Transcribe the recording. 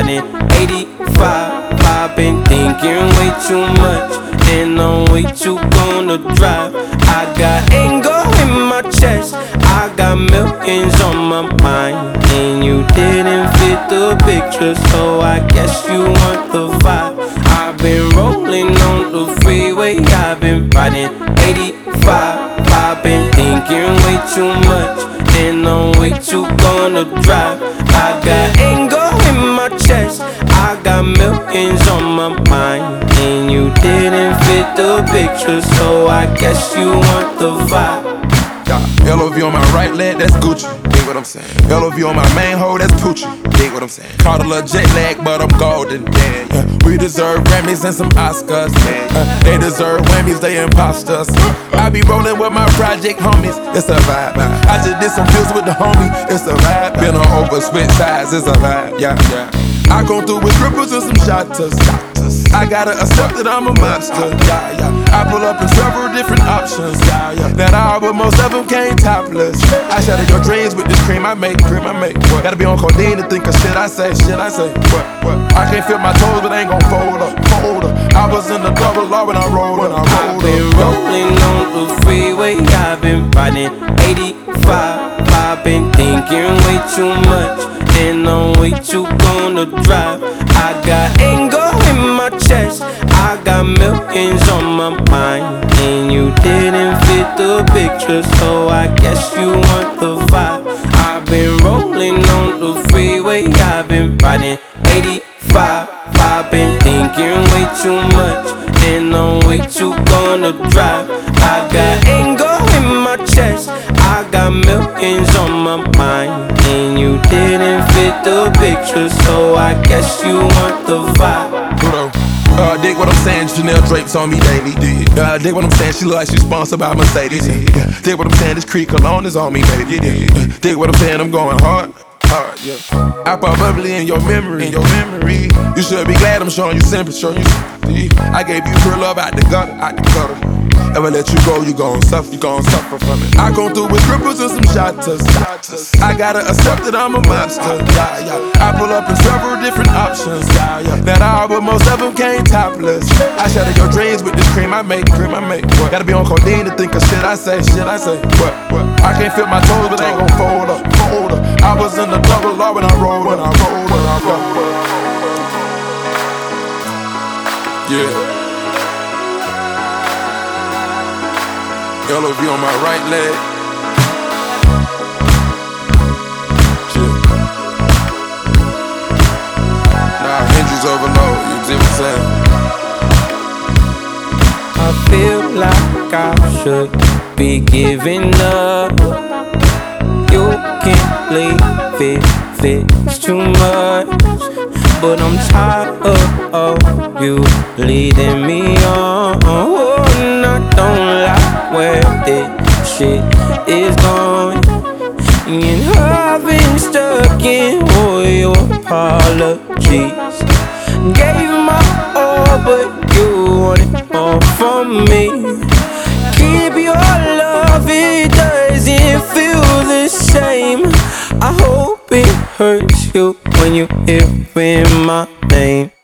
riding 85. I've been thinking way too much, and I'm way too gonna drive. I got anger in my chest, I got millions on my mind, and you didn't fit the picture, so I guess you want the vibe. I've been rolling on the freeway, I've been riding 85. I've been thinking way too much, and I'm way too gonna drive. I got anger in my chest, I got millions on my mind, and you didn't fit the picture, so I guess you want the vibe. LOV on my right leg, that's Gucci. Dig what I'm saying? LOV on my main hoe, that's Poochie. Dig what I'm saying? Caught a little jet lag, but I'm golden. Yeah. We deserve Grammys and some Oscars. They deserve Whammies, they imposters. I be rolling with my project homies, it's a vibe. I just did some deals with the homie, it's a vibe. Been on over, switch sides, it's a vibe. Yeah. I come through with strippers and some shotters. I gotta accept that I'm a monster. I pull up in several different options. That all, but most of them came topless. I shatter your dreams with this cream I make. What? Gotta be on codeine to think of shit I say. What? I can't feel my toes, but I ain't gon' fold up. I was in the double law when I rolled. I've been rolling on the freeway, I've been riding 85. I've been thinking way too much, and I'm way too gonna drive. I got anger in my chest, I got millions on my mind, and you didn't fit the picture, so I guess you want the vibe. I've been rolling on the freeway, I've been riding 85. I've been thinking way too much, and I'm way too gonna drive. I got anger in my chest, I got millions on my mind, and you didn't fit the picture, so I guess you want the vibe. Dig what I'm saying, Chanel drapes on me daily. Dig what I'm saying, she look like she's sponsored by Mercedes. Dig what I'm saying, this Creek cologne is on me, baby. Dig what I'm saying, I'm going hard. Yeah. I pop bubbly in your memory. You should be glad I'm showing you sympathy. I gave you real love out the gutter. Ever let you go, you gon' suffer from it. I come through with strippers and some shotters. I gotta accept that I'm a monster. I pull up in several different options. That all, but most of them came topless. I shatter your dreams with this cream I make. What? Gotta be on codeine to think of shit I say. What? I can't feel my toes, but I ain't gon' fold up. I was in the double law when I rolled. Yeah. LOV on my right leg. Yeah. Nah, hinges overload, you see what I'm saying? I feel like I should be giving up. You can't leave it, it's too much. But I'm tired of you leading me on. And I don't like where this shit is going, and I've been stuck in all your apologies. Gave my all, but you wanted more from me. Keep your love, it doesn't feel the same. I hope it hurts you when you hear my name.